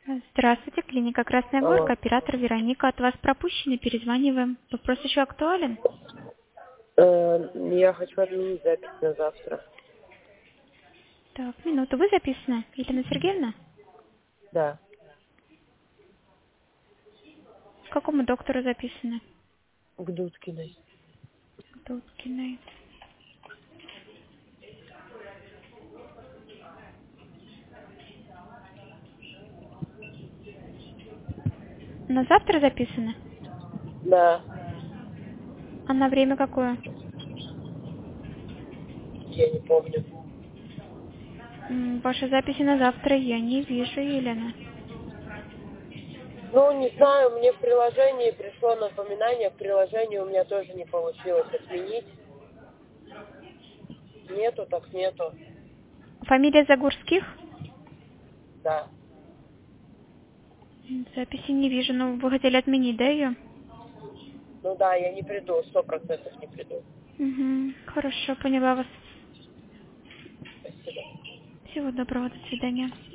Здравствуйте, клиника Красная Алло. Горка, оператор Вероника. От вас пропущены, перезваниваем. Вопрос еще актуален? Я хочу отменить запись на завтра. Так, минуту. Вы записаны, Елена Сергеевна? Да, К какому доктору записаны? к Дудкиной. Дудкиной. На завтра записаны? Да, А на время какое? я не помню. Ваши записи на завтра я не вижу, Елена. Ну, не знаю, мне в приложении пришло напоминание, в приложении у меня тоже не получилось отменить. Нету, так нету. Фамилия Загурских? Да. Записи не вижу, но вы хотели отменить, да, ее? Ну да, я не приду, 100% не приду. Угу, хорошо, поняла вас. Спасибо. Всего доброго, до свидания.